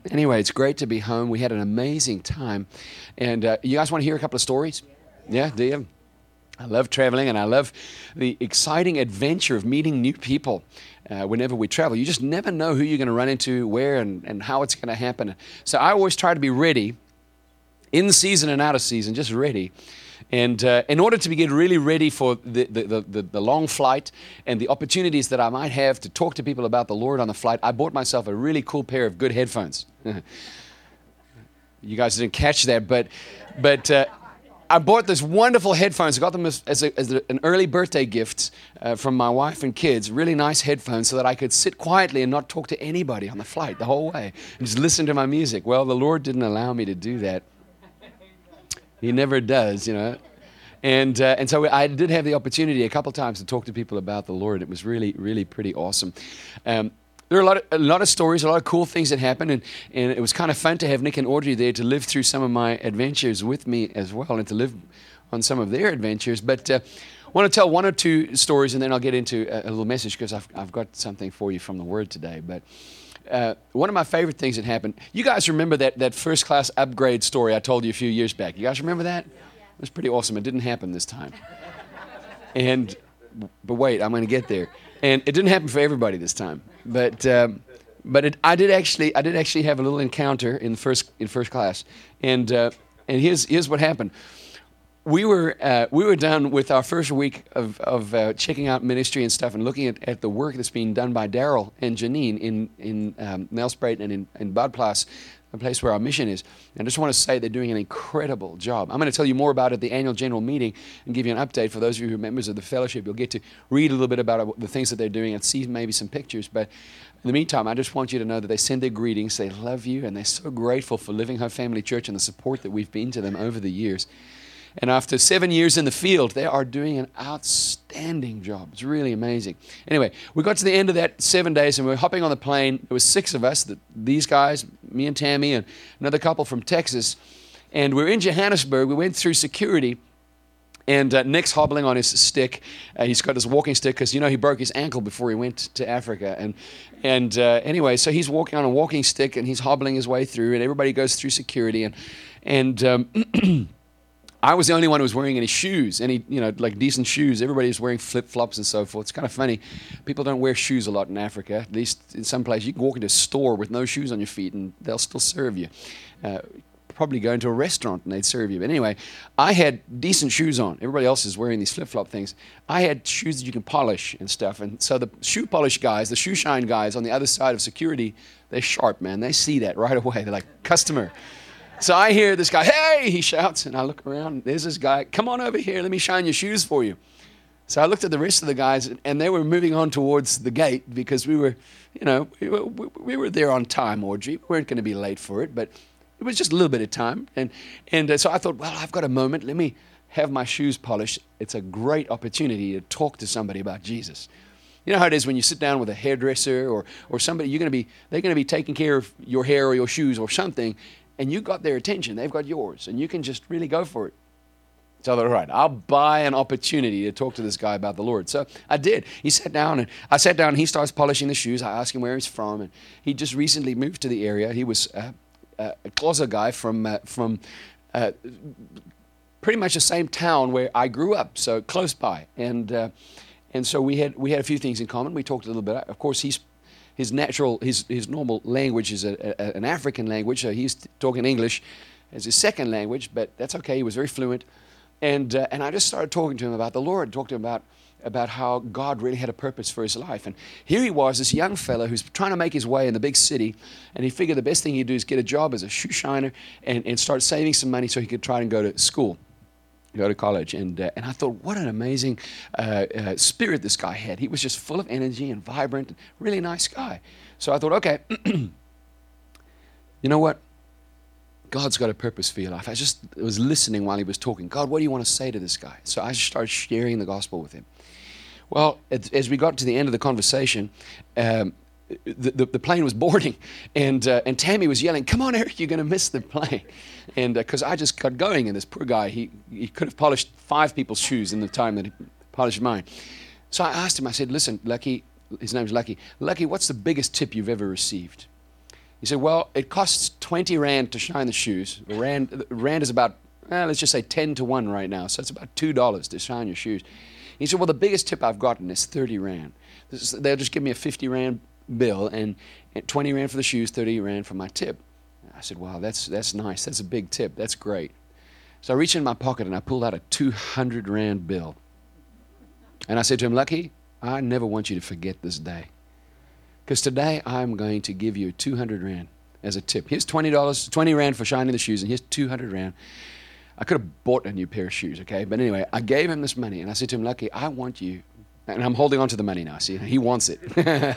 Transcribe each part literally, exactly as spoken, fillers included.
Anyway, it's great to be home. We had an amazing time. And uh, you guys want to hear a couple of stories? Yeah, do you? I love traveling, and I love the exciting adventure of meeting new people uh, whenever we travel. You just never know who you're going to run into, where, and, and how it's going to happen. So I always try to be ready, in season and out of season, just ready. And uh, in order to get really ready for the, the, the, the long flight and the opportunities that I might have to talk to people about the Lord on the flight, I bought myself a really cool pair of good headphones. You guys didn't catch that, but but uh, I bought this wonderful headphones. I got them as, as, a, as an early birthday gift uh, from my wife and kids. Really nice headphones so that I could sit quietly and not talk to anybody on the flight the whole way and just listen to my music. Well, the Lord didn't allow me to do that. He never does, you know. And uh, and so I did have the opportunity a couple times to talk to people about the Lord. It was really, really pretty awesome. Um, there are a lot, of, a lot of stories, a lot of cool things that happened, and, and it was kind of fun to have Nick and Audrey there to live through some of my adventures with me as well, and to live on some of their adventures. But uh, I want to tell one or two stories, and then I'll get into a, a little message, because I've, I've got something for you from the Word today. But uh, one of my favorite things that happened, you guys remember that, that first class upgrade story I told you a few years back? You guys remember that? It was pretty awesome. It didn't happen this time. And, but wait, I'm going to get there. And it didn't happen for everybody this time. But um, but it, I did actually I did actually have a little encounter in first in first class. And uh, and here's here's what happened. We were uh, we were done with our first week of of uh, checking out ministry and stuff, and looking at, at the work that's being done by Daryl and Janine in in um, Nelspruit and in, in Badplaats, a place where our mission is. And I just want to say they're doing an incredible job. I'm going to tell you more about it at the annual general meeting and give you an update. For those of you who are members of the fellowship, you'll get to read a little bit about the things that they're doing and see maybe some pictures. But in the meantime, I just want you to know that they send their greetings, they love you, and they're so grateful for Living Hope Family Church and the support that we've been to them over the years. And after seven years in the field, they are doing an outstanding job. It's really amazing. Anyway, we got to the end of that seven days, and we were hopping on the plane. There was six of us, the, these guys, me and Tammy, and another couple from Texas. And we were in Johannesburg. We went through security, and uh, Nick's hobbling on his stick. Uh, he's got his walking stick because, you know, he broke his ankle before he went to Africa. And and uh, anyway, so he's walking on a walking stick, and he's hobbling his way through, and everybody goes through security. And, and um, I was the only one who was wearing any shoes, any, you know, like decent shoes. Everybody was wearing flip-flops and so forth. It's kind of funny. People don't wear shoes a lot in Africa. At least in some places, you can walk into a store with no shoes on your feet and they'll still serve you. Uh, probably go into a restaurant and they'd serve you. But anyway, I had decent shoes on. Everybody else is wearing these flip-flop things. I had shoes that you can polish and stuff. And so the shoe polish guys, the shoe shine guys on the other side of security, they're sharp, man. They see that right away. They're like, customer. So I hear this guy, hey, he shouts, and I look around. There's this guy, come on over here, let me shine your shoes for you. So I looked at the rest of the guys, and they were moving on towards the gate because we were, you know, we were, we were there on time, Audrey. We weren't going to be late for it, but it was just a little bit of time. And, and uh, so I thought, well, I've got a moment. Let me have my shoes polished. It's a great opportunity to talk to somebody about Jesus. You know how it is when you sit down with a hairdresser or, or somebody, you're going to be, they're going to be taking care of your hair or your shoes or something, and you got their attention, they've got yours, and you can just really go for it. So I thought, all right, I'll buy an opportunity to talk to this guy about the Lord. So I did. He sat down, and I sat down, and he starts polishing the shoes. I asked him where he's from, and he just recently moved to the area. He was uh, uh, a Xhosa guy from uh, from uh, pretty much the same town where I grew up, so close by. And uh, and so we had we had a few things in common. We talked a little bit. Of course, he's His natural, his his normal language is a, a, an African language, so he's talking English as his second language, but that's okay. He was very fluent, and uh, and I just started talking to him about the Lord, talked to him about about how God really had a purpose for his life. And here he was, this young fellow who's trying to make his way in the big city, and he figured the best thing he'd do is get a job as a shoe shiner and, and start saving some money so he could try and go to school. Go to college, and uh, and I thought, what an amazing uh, uh, spirit this guy had. He was just full of energy and vibrant, and really nice guy. So I thought, okay, you know what? God's got a purpose for your life. I just was listening while he was talking. God, what do you want to say to this guy? So I just started sharing the gospel with him. Well, as, as we got to the end of the conversation, um, The, the, the plane was boarding, and uh, and Tammy was yelling, come on, Eric, you're going to miss the plane. And because uh, I just got going, and this poor guy, he, he could have polished five people's shoes in the time that he polished mine. So I asked him, I said, listen, Lucky, his name's Lucky, Lucky, what's the biggest tip you've ever received? He said, well, it costs twenty rand to shine the shoes. Rand, rand is about, eh, let's just say ten to one right now. So it's about two dollars to shine your shoes. He said, well, the biggest tip I've gotten is thirty rand. This is, they'll just give me a fifty rand bill and, and twenty rand for the shoes, thirty rand for my tip. I said, wow, that's, that's nice. That's a big tip. That's great. So I reached in my pocket and I pulled out a two hundred rand bill. And I said to him, Lucky, I never want you to forget this day. Because today I'm going to give you two hundred rand as a tip. Here's twenty dollars, twenty rand for shining the shoes, and here's two hundred rand. I could have bought a new pair of shoes, okay? But anyway, I gave him this money, and I said to him, Lucky, I want you, and I'm holding on to the money now, see? He wants it.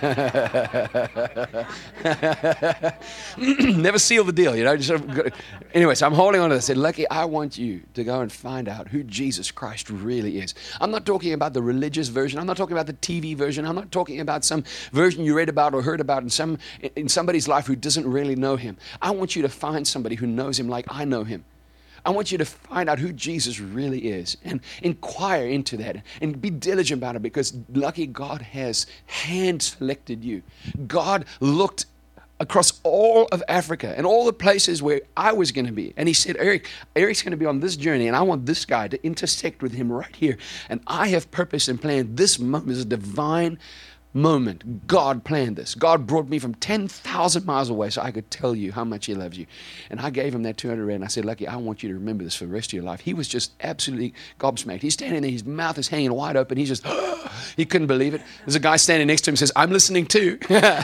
Never seal the deal, you know? Just, anyway, so I'm holding on to this. I said, Lucky, I want you to go and find out who Jesus Christ really is. I'm not talking about the religious version. I'm not talking about the T V version. I'm not talking about some version you read about or heard about in, some, in somebody's life who doesn't really know him. I want you to find somebody who knows him like I know him. I want you to find out who Jesus really is and inquire into that and be diligent about it, because Lucky, God has hand-selected you. God looked across all of Africa and all the places where I was going to be. And he said, Eric, Eric's going to be on this journey, and I want this guy to intersect with him right here. And I have purpose and planned this moment is a divine moment. God planned this. God brought me from ten thousand miles away so I could tell you how much he loves you. And I gave him that two hundred rand. I said, Lucky, I want you to remember this for the rest of your life. He was just absolutely gobsmacked. He's standing there, his mouth is hanging wide open. He's just, he couldn't believe it. There's a guy standing next to him who says, I'm listening too.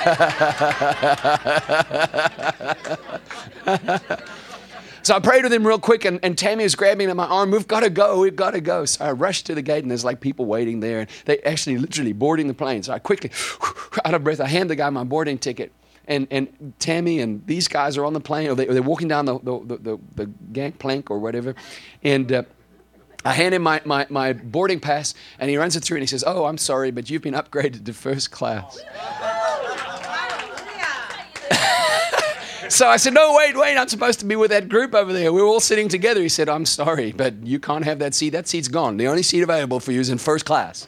So I prayed with him real quick, and, and Tammy was grabbing at my arm. We've got to go. We've got to go. So I rushed to the gate, and there's like people waiting there. And they actually literally boarding the plane. So I quickly, out of breath, I hand the guy my boarding ticket. And and Tammy and these guys are on the plane, or, they, or they're walking down the, the, the, the gangplank or whatever. And uh, I hand him my, my, my boarding pass, and he runs it through, and he says, oh, I'm sorry, but you've been upgraded to first class. So I said, no, wait, wait, I'm supposed to be with that group over there. We were all sitting together. He said, I'm sorry, but you can't have that seat. That seat's gone. The only seat available for you is in first class.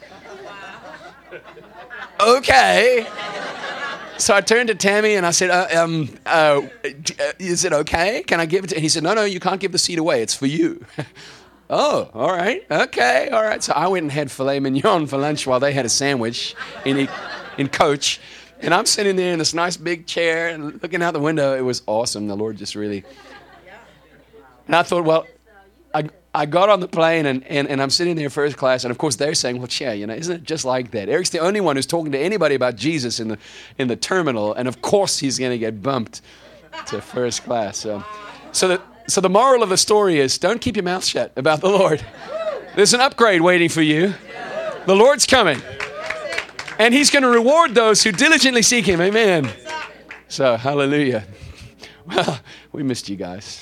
Okay. So I turned to Tammy and I said, uh, um, uh, is it okay? Can I give it to? And he said, no, no, you can't give the seat away. It's for you. Oh, all right. Okay, all right. So I went and had filet mignon for lunch while they had a sandwich in, in Coach. And I'm sitting there in this nice big chair and looking out the window. It was awesome. The Lord just really... And I thought, well, I I got on the plane and, and, and I'm sitting there first class. And of course they're saying, well, yeah, you know, isn't it just like that? Eric's the only one who's talking to anybody about Jesus in the in the terminal. And of course he's going to get bumped to first class. So, so, the, so the moral of the story is, don't keep your mouth shut about the Lord. There's an upgrade waiting for you. The Lord's coming. And he's going to reward those who diligently seek him. Amen. So, hallelujah. Well, we missed you guys.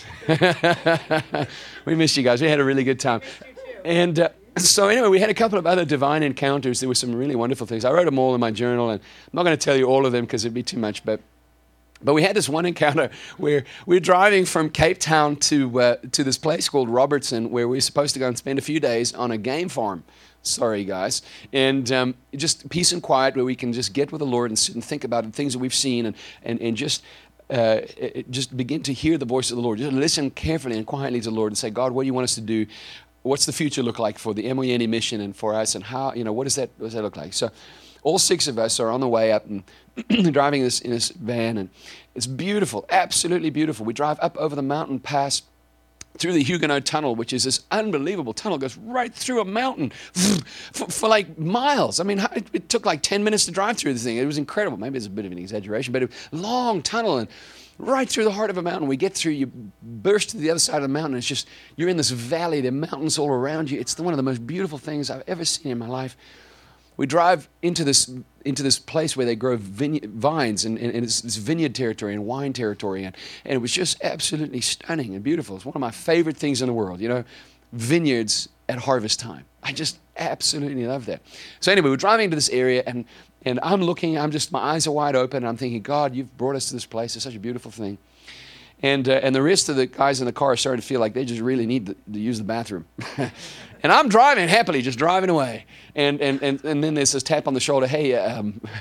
we missed you guys. We had a really good time. And uh, so anyway, we had a couple of other divine encounters. There were some really wonderful things. I wrote them all in my journal, and I'm not going to tell you all of them because it'd be too much. But but we had this one encounter where we were driving from Cape Town to uh, to this place called Robertson, where we were supposed to go and spend a few days on a game farm. Sorry, guys. And um, just peace and quiet where we can just get with the Lord and sit and think about the things that we've seen and, and, and just uh, just begin to hear the voice of the Lord. Just listen carefully and quietly to the Lord and say, God, what do you want us to do? What's the future look like for the M O E N E mission and for us? And how, you know, what does that, what does that look like? So all six of us are on the way up and driving this in this van. And it's beautiful, absolutely beautiful. We drive up over the mountain pass through the Huguenot Tunnel, which is this unbelievable tunnel, goes right through a mountain for, for like miles. I mean, it, it took like ten minutes to drive through the thing. It was incredible. Maybe it's a bit of an exaggeration, but a long tunnel and right through the heart of a mountain. We get through, you burst to the other side of the mountain. It's just, you're in this valley, there are mountains all around you. It's the, one of the most beautiful things I've ever seen in my life. We drive into this into this place where they grow vineyard, vines, and, and, and it's, it's vineyard territory and wine territory, and, and it was just absolutely stunning and beautiful. It's one of my favorite things in the world, you know, vineyards at harvest time. I just absolutely love that. So anyway, we're driving to this area, and and I'm looking, I'm just, my eyes are wide open, and I'm thinking, God, you've brought us to this place. It's such a beautiful thing. And uh, and the rest of the guys in the car are starting to feel like they just really need to, to use the bathroom. And I'm driving happily, just driving away. And, and and and then there's this tap on the shoulder, hey, um,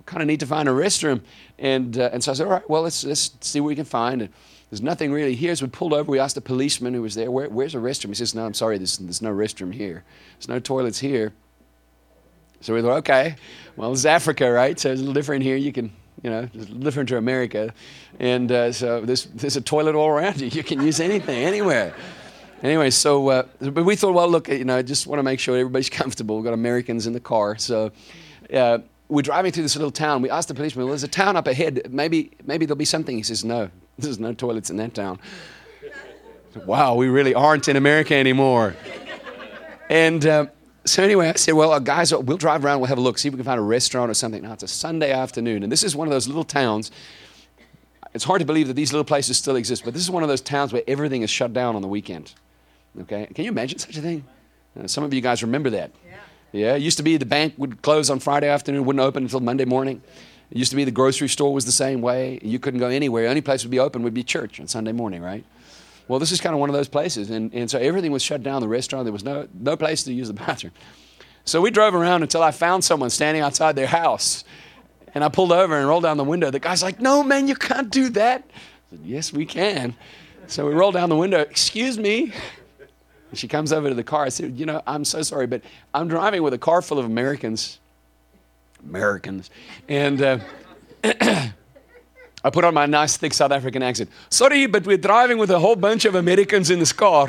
kind of need to find a restroom. And uh, and so I said, all right, well, let's, let's see what we can find. And there's nothing really here. So we pulled over. We asked the policeman who was there, Where, where's a restroom? He says, no, I'm sorry, there's, there's no restroom here. There's no toilets here. So we thought, okay, well, it's Africa, right? So it's a little different here. You can, you know, it's different to America. And uh, so there's, there's a toilet all around you. You can use anything, anywhere. Anyway, so, uh, but we thought, well, look, you know, just want to make sure everybody's comfortable. We've got Americans in the car. So uh, we're driving through this little town. We asked the policeman, well, there's a town up ahead. Maybe, maybe there'll be something. He says, no, there's no toilets in that town. Wow, we really aren't in America anymore. And uh, so anyway, I said, well, uh, guys, we'll drive around. We'll have a look, see if we can find a restaurant or something. Now, it's a Sunday afternoon, and this is one of those little towns. It's hard to believe that these little places still exist, but this is one of those towns where everything is shut down on the weekend. Okay? Can you imagine such a thing? Uh, some of you guys remember that. Yeah. Yeah, it used to be the bank would close on Friday afternoon, wouldn't open until Monday morning. It used to be the grocery store was the same way. You couldn't go anywhere. The only place would be open would be church on Sunday morning, right? Well, this is kind of one of those places. And, and so everything was shut down, the restaurant. There was no, no place to use the bathroom. So we drove around until I found someone standing outside their house. And I pulled over and rolled down the window. The guy's like, no, man, you can't do that. I said, yes, we can. So we rolled down the window. Excuse me. And she comes over to the car. I said, you know, I'm so sorry, but I'm driving with a car full of Americans. Americans. And uh, I put on my nice, thick South African accent. Sorry, but we're driving with a whole bunch of Americans in this car.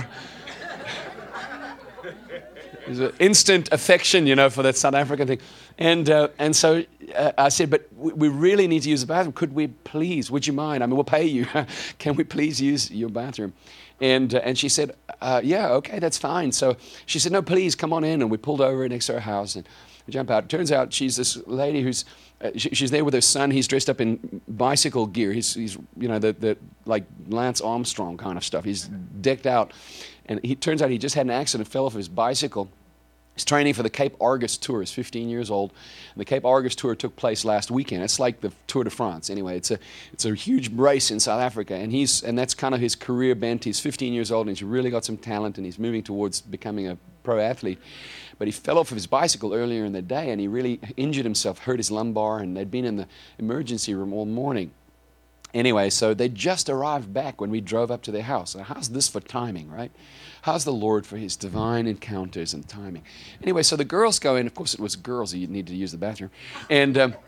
There's an instant affection, you know, for that South African thing. And uh, and so uh, I said, but we, we really need to use the bathroom. Could we please, would you mind? I mean, we'll pay you. Can we please use your bathroom? And uh, and she said, uh, yeah, okay, that's fine. So she said, no, please, come on in. And we pulled over next to her house and we jump out. It turns out she's this lady who's, uh, she, she's there with her son. He's dressed up in bicycle gear. He's, he's you know, the, the like Lance Armstrong kind of stuff. He's decked out. And he turns out he just had an accident, fell off his bicycle. He's training for the Cape Argus Tour. He's fifteen years old. And the Cape Argus Tour took place last weekend. It's like the Tour de France. Anyway, it's a it's a huge race in South Africa. And he's and that's kind of his career bent. He's fifteen years old and he's really got some talent and he's moving towards becoming a pro athlete. But he fell off of his bicycle earlier in the day and he really injured himself, hurt his lumbar, and they'd been in the emergency room all morning. Anyway, so they just arrived back when we drove up to their house. Now, how's this for timing, right? How's the Lord for his divine encounters and timing? Anyway, so the girls go in. Of course, it was girls who needed to use the bathroom. And, um,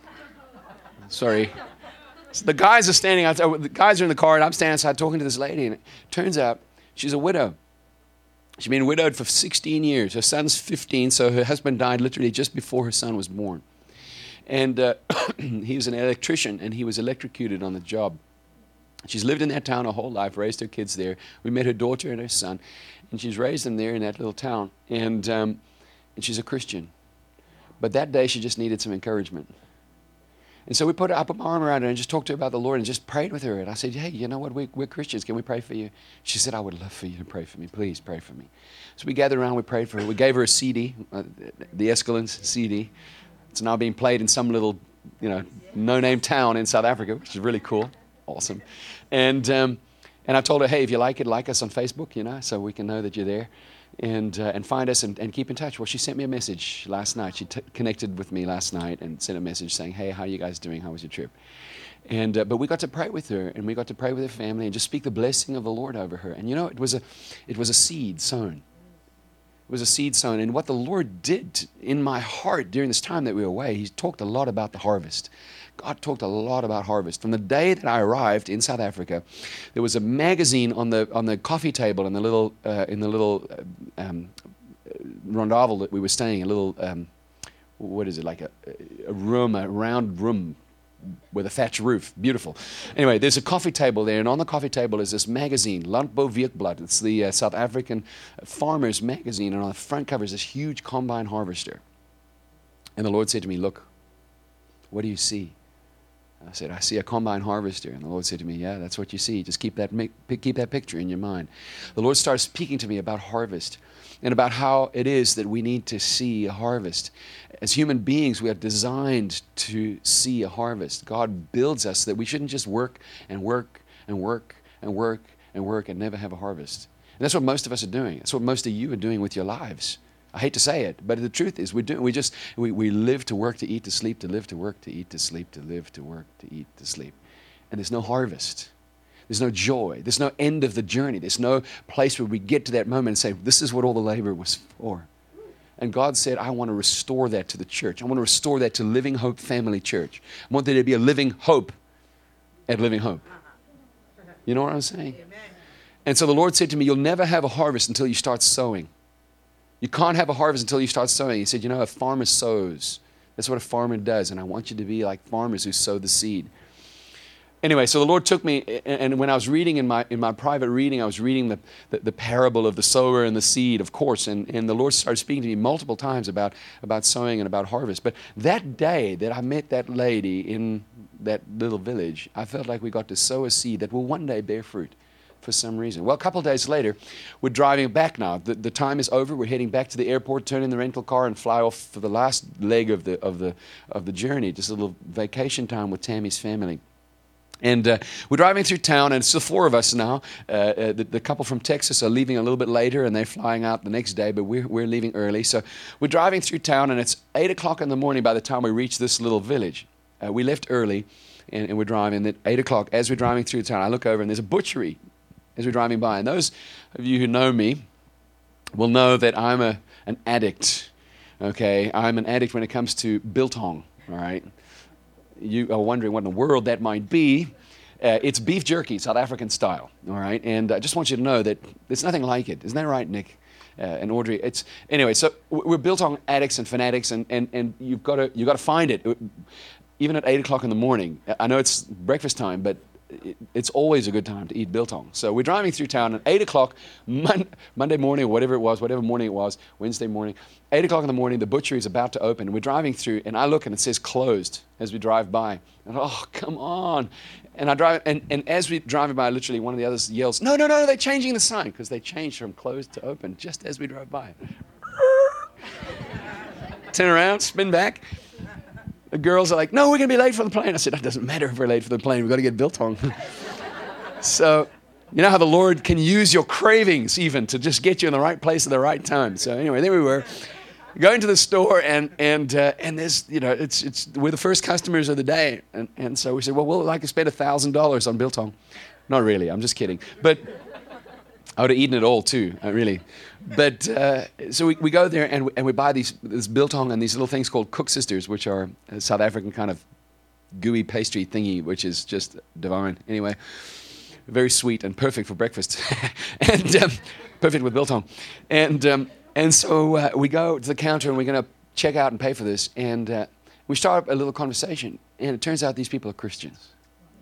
sorry. So the guys are standing outside. The guys are in the car, and I'm standing outside talking to this lady. And it turns out she's a widow. She's been widowed for sixteen years. Her son's fifteen, so her husband died literally just before her son was born. And uh, he was an electrician, and he was electrocuted on the job. She's lived in that town her whole life, raised her kids there. We met her daughter and her son, and she's raised them there in that little town. And, um, and she's a Christian. But that day, she just needed some encouragement. And so we put her, I put my arm around her and just talked to her about the Lord and just prayed with her. And I said, hey, you know what, we, we're Christians. Can we pray for you? She said, I would love for you to pray for me. Please pray for me. So we gathered around, we prayed for her. We gave her a C D, uh, the Escalants C D. It's now being played in some little, you know, no-name town in South Africa, which is really cool. Awesome. And um, and I told her, hey, if you like it, like us on Facebook, you know, so we can know that you're there. And uh, and find us and, and keep in touch. Well, she sent me a message last night. She t- connected with me last night and sent a message saying, hey, how are you guys doing? How was your trip? And uh, but we got to pray with her, and we got to pray with her family and just speak the blessing of the Lord over her. And you know, it was a it was a seed sown. It was a seed sown. And what the Lord did in my heart during this time that we were away, he talked a lot about the harvest. God talked a lot about harvest. From the day that I arrived in South Africa, there was a magazine on the on the coffee table in the little uh, in the little uh, um, rondavel that we were staying. A little um, what is it, like a, a room, a round room with a thatched roof. Beautiful. Anyway, there's a coffee table there, and on the coffee table is this magazine, Landbou Weekblad. It's the uh, South African Farmers magazine, and on the front cover is this huge combine harvester. And the Lord said to me, look, what do you see? I said, I see a combine harvester. And the Lord said to me, yeah, that's what you see. Just keep that keep that picture in your mind. The Lord started speaking to me about harvest and about how it is that we need to see a harvest. As human beings, we are designed to see a harvest. God builds us so that we shouldn't just work and work and work and work and work and never have a harvest. And that's what most of us are doing. That's what most of you are doing with your lives. I hate to say it, but the truth is we do. We just, we, we live to work, to eat, to sleep, to live, to work, to eat, to sleep, to live, to work, to eat, to sleep. And there's no harvest. There's no joy. There's no end of the journey. There's no place where we get to that moment and say, this is what all the labor was for. And God said, I want to restore that to the church. I want to restore that to Living Hope Family Church. I want there to be a living hope at Living Hope. You know what I'm saying? And so the Lord said to me, you'll never have a harvest until you start sowing. You can't have a harvest until you start sowing. He said, you know, a farmer sows. That's what a farmer does. And I want you to be like farmers who sow the seed. Anyway, so the Lord took me, and when I was reading in my in my private reading, I was reading the, the, the parable of the sower and the seed, of course, and, and the Lord started speaking to me multiple times about, about sowing and about harvest. But that day that I met that lady in that little village, I felt like we got to sow a seed that will one day bear fruit for some reason. Well, a couple of days later, we're driving back now. The, the time is over. We're heading back to the airport, turn in the rental car, and fly off for the last leg of the of the of the journey. Just a little vacation time with Tammy's family. And uh, we're driving through town, and it's the four of us now. Uh, uh, the, the couple from Texas are leaving a little bit later, and they're flying out the next day, but we're, we're leaving early. So we're driving through town, and it's eight o'clock in the morning by the time we reach this little village. Uh, we left early, and, and we're driving. At eight o'clock, as we're driving through town, I look over, and there's a butchery as we're driving by. And those of you who know me will know that I'm a an addict, okay? I'm an addict when it comes to biltong, all right? You are wondering what in the world that might be. Uh, it's beef jerky, South African style, all right? And I just want you to know that there's nothing like it. Isn't that right, Nick uh, and Audrey? It's anyway. So we're biltong addicts and fanatics, and and and you've got to you got to find it, even at eight o'clock in the morning. I know it's breakfast time, but it's always a good time to eat biltong. So we're driving through town at eight o'clock, Mon- Monday morning, or whatever it was, whatever morning it was, Wednesday morning, eight o'clock in the morning, the butchery is about to open. We're driving through, and I look, and it says closed as we drive by. And oh, come on. And I drive, and, and as we're driving by, literally one of the others yells, no, no, no, they're changing the sign, because they changed from closed to open just as we drove by. Turn around, spin back. The girls are like, no, we're going to be late for the plane. I said, it doesn't matter if we're late for the plane. We've got to get biltong. So, you know how the Lord can use your cravings even to just get you in the right place at the right time. So anyway, there we were, going to the store, and and uh, and there's, you know, it's it's we're the first customers of the day. And, and so we said, well, we'll like to spend one thousand dollars on biltong. Not really, I'm just kidding. But I would have eaten it all too, uh, really. But uh, so we, we go there, and we, and we buy these this biltong and these little things called Cook Sisters, which are a South African kind of gooey pastry thingy, which is just divine. Anyway, very sweet and perfect for breakfast, and um, perfect with biltong. And um, and so uh, we go to the counter, and we're going to check out and pay for this, and uh, we start a little conversation, and it turns out these people are Christians.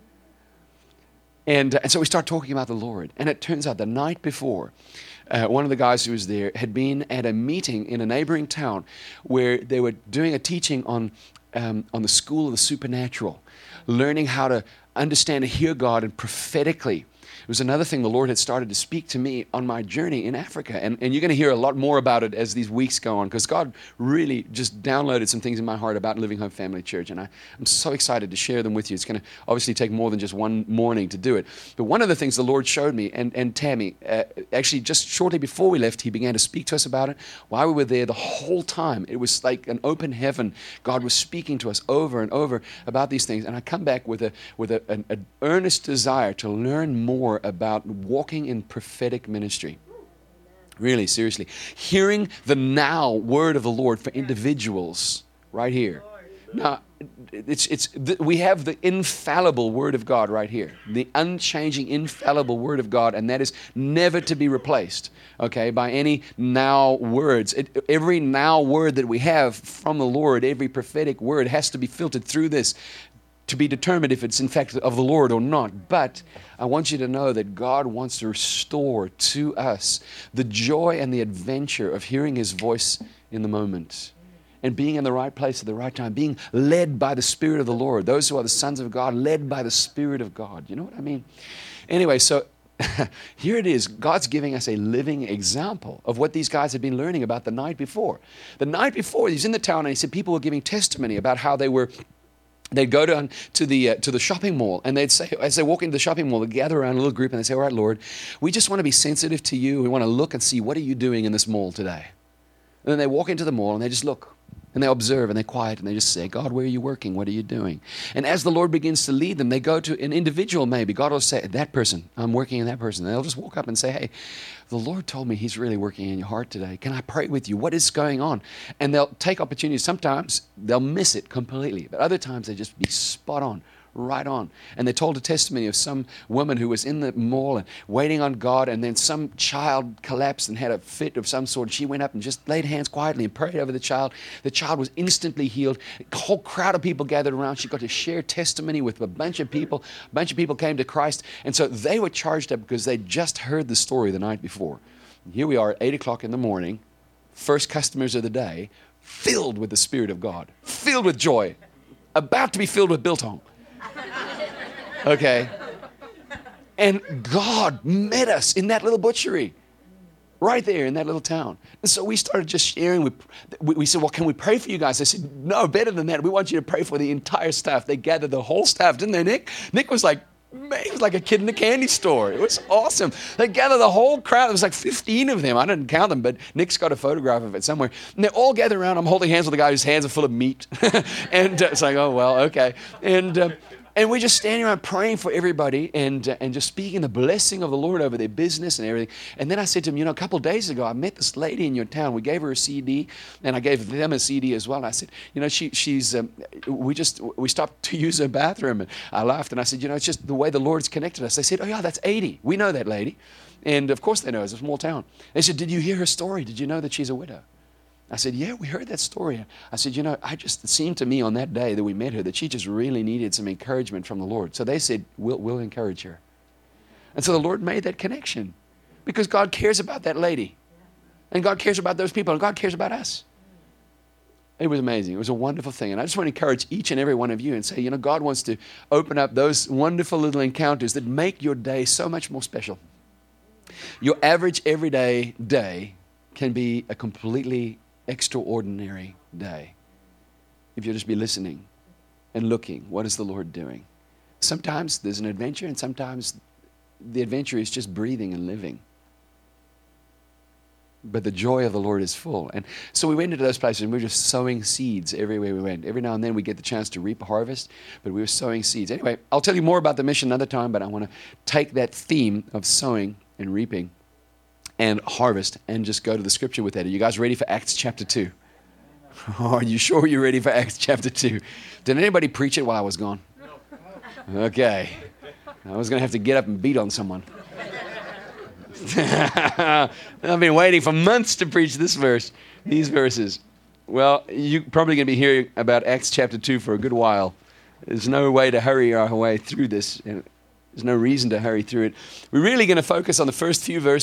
And, uh, and so we start talking about the Lord. And it turns out the night before, uh, one of the guys who was there had been at a meeting in a neighboring town where they were doing a teaching on, um, on the school of the supernatural, learning how to understand and hear God and prophetically. It was another thing the Lord had started to speak to me on my journey in Africa. And, and you're going to hear a lot more about it as these weeks go on, because God really just downloaded some things in my heart about Living Hope Family Church. And I, I'm so excited to share them with you. It's going to obviously take more than just one morning to do it. But one of the things the Lord showed me, and, and Tammy, uh, actually just shortly before we left, he began to speak to us about it. While we were there the whole time, it was like an open heaven. God was speaking to us over and over about these things. And I come back with a with a, an, an earnest desire to learn more about walking in prophetic ministry. Really, seriously. Hearing the now word of the Lord for individuals right here. Now, it's it's th- we have the infallible word of God right here. The unchanging, infallible word of God, and that is never to be replaced, okay, by any now words. It, every now word that we have from the Lord, every prophetic word has to be filtered through this to be determined if it's in fact of the Lord or not. But I want you to know that God wants to restore to us the joy and the adventure of hearing His voice in the moment and being in the right place at the right time, being led by the Spirit of the Lord. Those who are the sons of God, led by the Spirit of God. You know what I mean? Anyway, so here it is. God's giving us a living example of what these guys had been learning about the night before. The night before, he's in the town, and he said people were giving testimony about how they were They'd go down to the uh, to the shopping mall, and they'd say, as they walk into the shopping mall, they'd gather around a little group, and they'd say, all right, Lord, we just want to be sensitive to you. We want to look and see, what are you doing in this mall today? And then they walk into the mall and they just look. And they observe and they're quiet and they just say, God, where are you working? What are you doing? And as the Lord begins to lead them, they go to an individual maybe. God will say, that person, I'm working in that person. And they'll just walk up and say, hey, the Lord told me he's really working in your heart today. Can I pray with you? What is going on? And they'll take opportunities. Sometimes they'll miss it completely. But other times they just be spot on. Right on. And they told a testimony of some woman who was in the mall and waiting on God, and then some child collapsed and had a fit of some sort. She went up and just laid hands quietly and prayed over the child. The child was instantly healed. A whole crowd of people gathered around. She got to share testimony with a bunch of people. A bunch of people came to Christ. And so they were charged up because they just heard the story the night before. And here we are at eight o'clock in the morning, first customers of the day, filled with the Spirit of God, filled with joy, about to be filled with biltong. Okay. And God met us in that little butchery, right there in that little town. And so we started just sharing. We, we, we said, well, can we pray for you guys? They said, no, better than that. We want you to pray for the entire staff. They gathered the whole staff, didn't they, Nick? Nick was like, man, he was like a kid in the candy store. It was awesome. They gathered the whole crowd. There was like fifteen of them. I didn't count them, but Nick's got a photograph of it somewhere. And they all gathered around. I'm holding hands with a guy whose hands are full of meat. And uh, it's like, oh, well, okay. And... Uh, And we're just standing around praying for everybody and uh, and just speaking the blessing of the Lord over their business and everything. And then I said to him, you know, a couple of days ago, I met this lady in your town. We gave her a C D, and I gave them a C D as well. And I said, you know, she she's um, we just we stopped to use her bathroom. And I laughed and I said, you know, it's just the way the Lord's connected us. They said, oh yeah, that's eighty. We know that lady, and of course they know. It's a small town. They said, did you hear her story? Did you know that she's a widow? I said, yeah, we heard that story. I said, you know, I just, it seemed to me on that day that we met her that she just really needed some encouragement from the Lord. So they said, we'll, we'll encourage her. And so the Lord made that connection because God cares about that lady. And God cares about those people. And God cares about us. It was amazing. It was a wonderful thing. And I just want to encourage each and every one of you and say, you know, God wants to open up those wonderful little encounters that make your day so much more special. Your average everyday day can be a completely extraordinary day if you'll just be listening and looking. What is the Lord doing? Sometimes there's an adventure, and sometimes the adventure is just breathing and living. But the joy of the Lord is full. And so we went into those places and we were just sowing seeds everywhere we went. Every now and then we get the chance to reap a harvest, but we were sowing seeds. Anyway, I'll tell you more about the mission another time, but I want to take that theme of sowing and reaping and harvest and just go to the scripture with that. Are you guys ready for Acts chapter two? Are you sure you're ready for Acts chapter two? Did anybody preach it while I was gone? Okay. I was going to have to get up and beat on someone. I've been waiting for months to preach this verse, these verses. Well, you're probably going to be hearing about Acts chapter two for a good while. There's no way to hurry our way through this. And there's no reason to hurry through it. We're really going to focus on the first few verses